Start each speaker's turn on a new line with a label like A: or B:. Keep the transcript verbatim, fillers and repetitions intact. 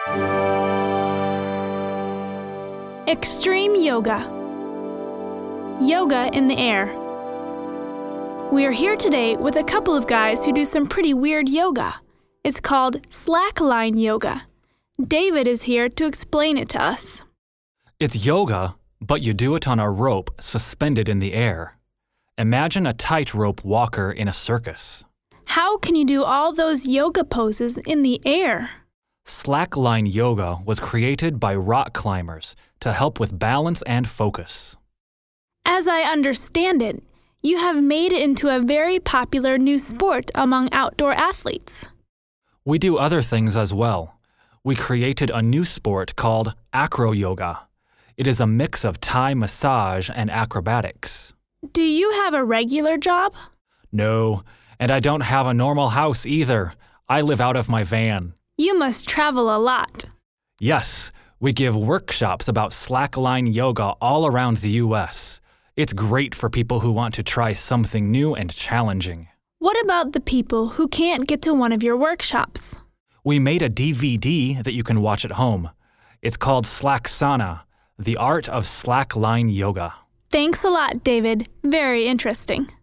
A: Extreme Yoga. Yoga in the air. We are here today with a couple of guys who do some pretty weird yoga. It's called slackline yoga. David is here to explain it to us.
B: It's yoga, but you do it on a rope suspended in the air. Imagine a tightrope walker in a circus.
A: How can you do all those yoga poses in the air?
B: Slackline yoga was created by rock climbers to help with balance and focus.
A: As I understand it, you have made it into a very popular new sport among outdoor athletes.
B: We do other things as well. We created a new sport called acro yoga. It is a mix of Thai massage and acrobatics.
A: Do you have a regular job?
B: No, and I don't have a normal house either. I live out of my van.
A: You must travel a lot.
B: Yes, we give workshops about slackline yoga all around the U S. It's great for people who want to try something new and challenging.
A: What about the people who can't get to one of your workshops?
B: We made a D V D that you can watch at home. It's called Slacksana, The Art of Slackline Yoga.
A: Thanks a lot, David. Very interesting.